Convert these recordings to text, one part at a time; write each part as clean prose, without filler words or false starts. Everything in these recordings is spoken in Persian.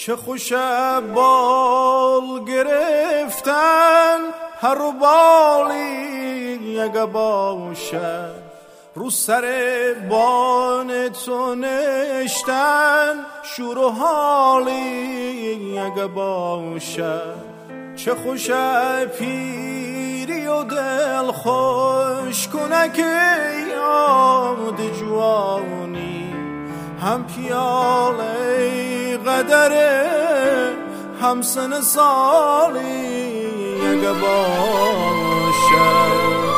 چه خوش بال گرفتن هر و بالی اگه باشه، رو سر بان تو نشتن شور و حالی اگه باشه. چه خوش پیری و دل خوش کنه که یاد جوانی، هم پیاله قدره هم سن سالی اگه باشه.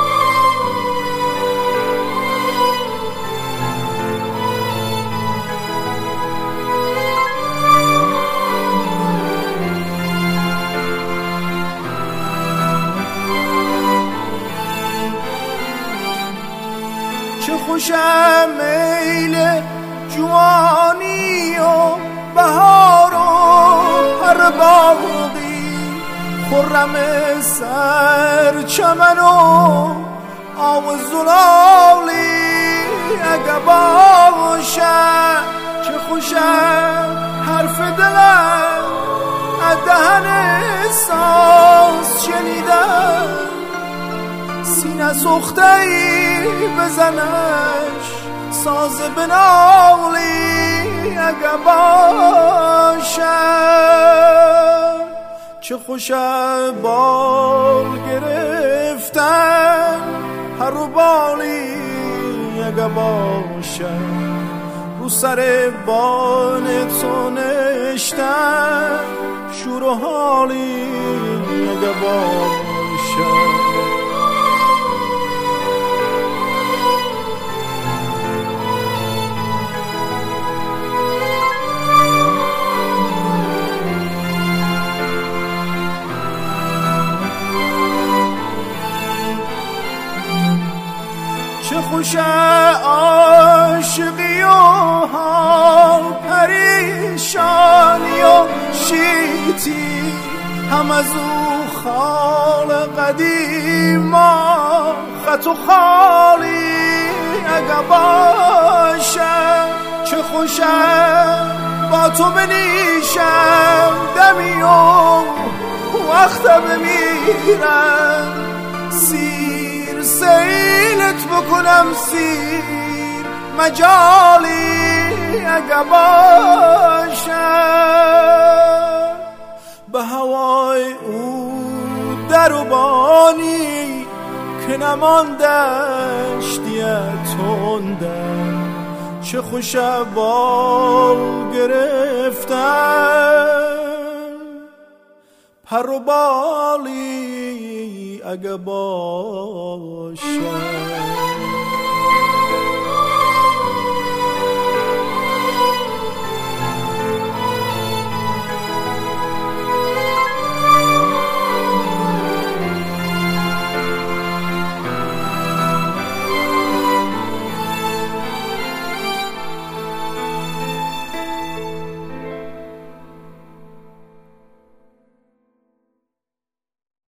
چه خوشم میل جوانی و بهار و هر باغی، خرم سر چمن و آب زلالی اگه باشه. چه خوشم حرف دلم از دهن احساس شنیدم، سینه سخته ای بزنش ساز بنالی اگه باشم. چه خوش بال گرفتن هر و بالی اگه باشم، رو سر بان تو نشتن شور و حالی اگه باشم. چه خوش عاشقی و حال پریشانی و شیطی، هم از او خال قدیما خط و خالی اگه باشم. چه خوشم با تو بنیشم دمی و وقت بمیرم، سیر سیلت بکنم سیر مجالی اگه باشم. به هوای او در و بانی که نماندش دیت تندم، چه خوش بال گرفتن پر و بالی اگه باشه.